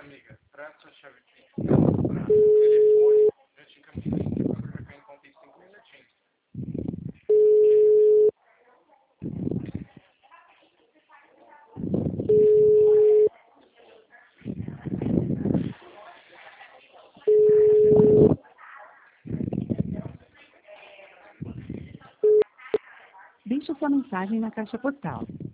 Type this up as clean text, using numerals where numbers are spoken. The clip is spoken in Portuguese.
amiga, traz sua chave física para o telefone, já te encaminho aqui para marcar em conta em 5 minutinhos. Deixe sua mensagem na caixa postal